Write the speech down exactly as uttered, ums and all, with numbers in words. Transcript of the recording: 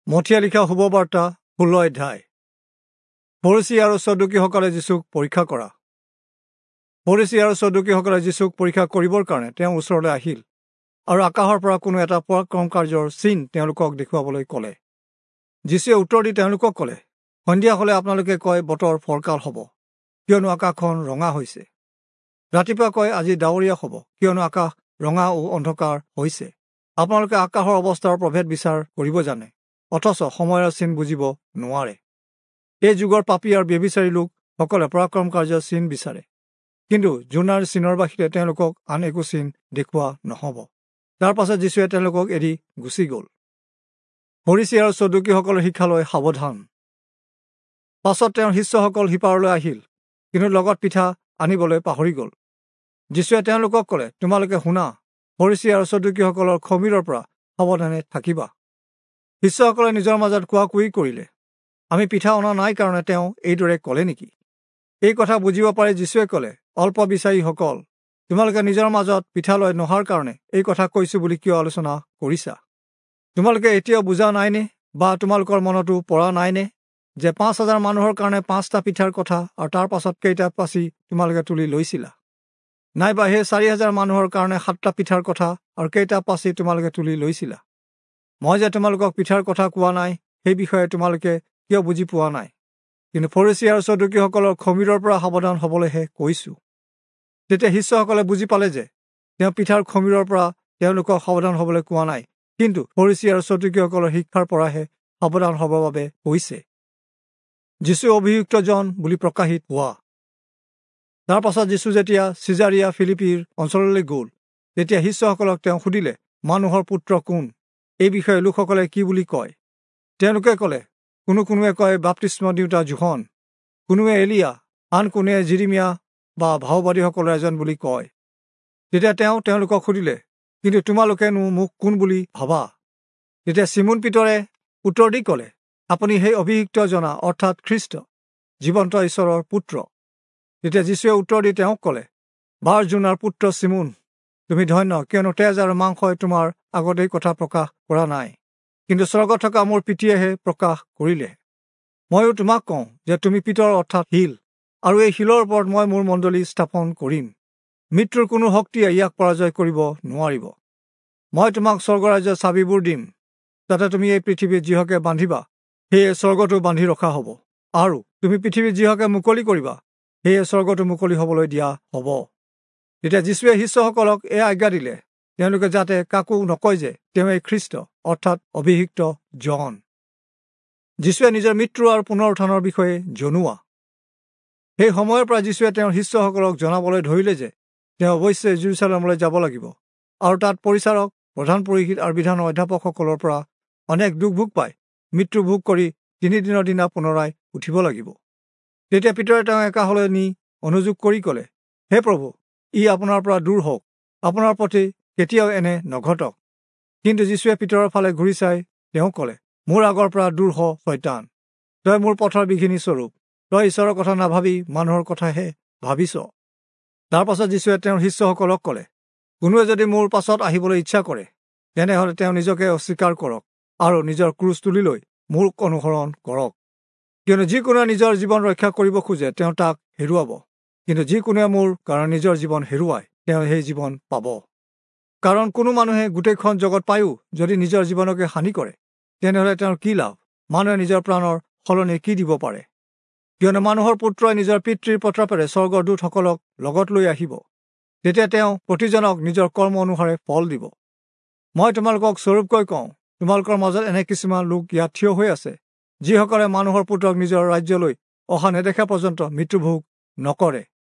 মথিয়া লিখা শুভবাৰ্তা ষোল্ল অধ্যায়। ফৰিচী আৰু সদুকীসকলে যীচুক পৰীক্ষা কৰা। ফৰিচী আৰু সদুকীসকলে যীচুক পৰীক্ষা কৰিবৰ কাৰণে তেওঁৰ ওচৰলৈ আহিল আৰু আকাশৰ পৰা কোনো এটা পৰাক্ৰম কাৰ্যৰ চিন তেওঁলোকক দেখুৱাবলৈ ক'লে। যীচুৱে উত্তৰ দি তেওঁলোকক ক'লে, সন্ধিয়া হ'লে আপোনালোকে কয় বতৰ ফৰকাল হ'ব, কিয়নো আকাশখন ৰঙা হৈছে। ৰাতিপুৱা কয় আজি ডাৱৰীয়া হ'ব, কিয়নো আকাশ ৰঙা ও অন্ধকাৰ হৈছে। আপোনালোকে আকাশৰ অৱস্থাৰ প্ৰভেদ বিচাৰ কৰিব জানে, অথচ সময়ৰ চিন বুজিব নোৱাৰে। এই যুগৰ পাপী আৰু ব্যভিচাৰী লোক সকলে পৰাক্ৰম কাৰ্যৰ চিন বিচাৰে, কিন্তু জোনাৰ চিনৰ বাহিৰে তেওঁলোকক আন একো চিন দেখুওৱা নহ'ব। তাৰ পাছত যীচুৱে তেওঁলোকক এৰি গুচি গ'ল। ফৰিচী আৰু সদুকীসকলৰ শিক্ষালৈ সাৱধান। পাছত তেওঁৰ শিষ্যসকল সিপাৰলৈ আহিল, কিন্তু লগত পিঠা আনিবলৈ পাহৰি গ'ল। যীচুৱে তেওঁলোকক ক'লে, তোমালোকে শুনা, ফৰিচী আৰু সদুকীসকলৰ খমীৰৰ পৰা সাৱধানে থাকিবা। শিষ্যসকলে নিজৰ মাজত কোৱাকুই কৰিলে, আমি পিঠা অনা নাই কাৰণে তেওঁ এইদৰে ক'লে নেকি? এই কথা বুজিব পাৰি যীচুৱে ক'লে, অল্প বিচাৰীসকল, তোমালোকে নিজৰ মাজত পিঠা লৈ নহাৰ কাৰণে এই কথা কৈছো বুলি কিয় আলোচনা কৰিছা? তোমালোকে এতিয়াও বুজা নাইনে, বা তোমালোকৰ মনতো পৰা নাইনে যে পাঁচ হাজাৰ মানুহৰ কাৰণে পাঁচটা পিঠাৰ কথা আৰু তাৰ পাছত কেইটা পাচি তোমালোকে তুলি লৈছিলা? নাইবা সেই চাৰি হাজাৰ মানুহৰ কাৰণে সাতটা পিঠাৰ কথা আৰু কেইটা পাচি তোমালোকে তুলি লৈছিলা? মই যে তোমালোকক পিঠাৰ কথা কোৱা নাই, সেই বিষয়ে তোমালোকে কিয় বুজি পোৱা নাই? কিন্তু ফৰিচী আৰু সদুকীসকলৰ খমীৰৰ পৰা সাৱধান হবলৈহে কৈছো। তেতিয়া শিষ্যসকলে বুজি পালে যে তেওঁ পিঠাৰ খমীৰৰ পৰা তেওঁলোকক সাৱধান হবলৈ কোৱা নাই, কিন্তু ফৰিচী আৰু সদুকীসকলৰ শিক্ষাৰ পৰাহে সাৱধান হবৰ বাবে কৈছে। যীচু অভিযুক্তজন বুলি প্ৰকাশিত হোৱা। তাৰ পাছত যীচু যেতিয়া চিজাৰিয়া ফিলিপিৰ অঞ্চললৈ গ'ল, তেতিয়া শিষ্যসকলক তেওঁ সুধিলে, মানুহৰ পুত্ৰ কোন? এই বিষয়ে লোকসকলে কি বুলি কয়? তেওঁলোকে ক'লে, কোনো কোনোৱে কয় বাপ্তিস্ম দিওঁতা জোহন, কোনোৱে এলিয়া, আন কোনোৱে জিৰিমিয়া বা ভাওবাদীসকলৰ এজন বুলি কয়। তেতিয়া তেওঁ তেওঁলোকক সুধিলে, কিন্তু তোমালোকেনো মোক কোন বুলি ভাবা? তেতিয়া চিমোন পিতৰে উত্তৰ দি ক'লে, আপুনি সেই অভিযুক্ত জনা অৰ্থাৎ খ্ৰীষ্ট, জীৱন্ত ঈশ্বৰৰ পুত্ৰ। তেতিয়া যীচুৱে উত্তৰ দি তেওঁক ক'লে, বাৰ জোনাৰ পুত্ৰ চিমোন, তুমি ধন্য, কিয়নো তেজ আৰু মাংসই তোমাৰ আগত এই কথা প্ৰকাশ কৰা নাই, কিন্তু স্বৰ্গত থকা মোৰ পিতৃয়েহে প্ৰকাশ কৰিলে। ময়ো তোমাক কওঁ যে তুমি পিতৰ অৰ্থাৎ শিল, আৰু এই শিলৰ ওপৰত মই মোৰ মণ্ডলী স্থাপন কৰিম। মৃত্যুৰ কোনো শক্তিয়ে ইয়াক পৰাজয় কৰিব নোৱাৰিব। মই তোমাক স্বৰ্গৰাজ্যৰ চাবিবোৰ দিম, যাতে তুমি এই পৃথিৱীত যিহকে বান্ধিবা সেয়ে স্বৰ্গতো বান্ধি ৰখা হ'ব, আৰু তুমি পৃথিৱীত যিহকে মুকলি কৰিবা সেয়ে স্বৰ্গতো মুকলি হবলৈ দিয়া হ'ব। তেতিয়া যীচুৱে শিষ্যসকলক এই আজ্ঞা দিলে, তেওঁলোকে যাতে কাকো নকয় যে তেওঁ এই খ্ৰীষ্ট অৰ্থাৎ অভিষিক্ত জন। যীচুৱে নিজৰ মৃত্যু আৰু পুনৰ উত্থানৰ বিষয়ে জনোৱা। সেই সময়ৰ পৰা যীচুৱে তেওঁৰ শিষ্যসকলক জনাবলৈ ধৰিলে যে তেওঁ অৱশ্যে জেৰুজালেমলৈ যাব লাগিব, আৰু তাত পৰিচাৰক, প্ৰধান পুৰোহিত আৰু বিধানৰ অধ্যাপকসকলৰ পৰা অনেক দুখ ভোগ পাই মৃত্যু ভোগ কৰি তিনিদিনৰ দিনা পুনৰাই উঠিব লাগিব। তেতিয়া পিতৰে তেওঁ একাষলৈ নি অনুযোগ কৰি ক'লে, হে প্ৰভু, ই আপোনাৰ পৰা দূৰ হওক, আপোনাৰ প্ৰতি কেতিয়াও এনে নঘটক। কিন্তু যীচুৱে পিতৰৰ ফালে ঘূৰি চাই তেওঁ ক'লে, মোৰ আগৰ পৰা দূৰ হ শয়তান, তই মোৰ পথৰ বিঘিনি স্বৰূপ, তই ঈশ্বৰৰ কথা নাভাবি মানুহৰ কথাহে ভাবিছ। তাৰ পাছত যীচুৱে তেওঁৰ শিষ্যসকলক ক'লে, কোনোৱে যদি মোৰ পাছত আহিবলৈ ইচ্ছা কৰে, তেনেহলে তেওঁ নিজকে অস্বীকাৰ কৰক আৰু নিজৰ ক্ৰুচ তুলি লৈ মোক অনুসৰণ কৰক। কিয়নো যিকোনোৱে নিজৰ জীৱন ৰক্ষা কৰিব খোজে তেওঁ তাক হেৰুৱাব, কিন্তু যিকোনোৱে মোৰ কাৰণে নিজৰ জীৱন হেৰুৱায় তেওঁ সেই জীৱন পাব। কাৰণ কোনো মানুহে গোটেইখন জগত পায়ো যদি নিজৰ জীৱনকে হানি কৰে, তেনেহলে তেওঁৰ কি লাভ? মানুহে নিজৰ প্ৰাণৰ সলনি কি দিব পাৰে? কিয়নো মানুহৰ পুত্ৰই নিজৰ পিতৃৰ প্ৰতাপেৰে স্বৰ্গৰ দূতসকলক লগত লৈ আহিব, তেতিয়া তেওঁ প্ৰতিজনক নিজৰ কৰ্ম অনুসাৰে ফল দিব। মই তোমালোকক স্বৰূপকৈ কওঁ, তোমালোকৰ মাজত এনে কিছুমান লোক ইয়াত থিয় হৈ আছে, যিসকলে মানুহৰ পুত্ৰক নিজৰ ৰাজ্যলৈ অহা নেদেখা পৰ্যন্ত মৃত্যুভোগ নকৰে।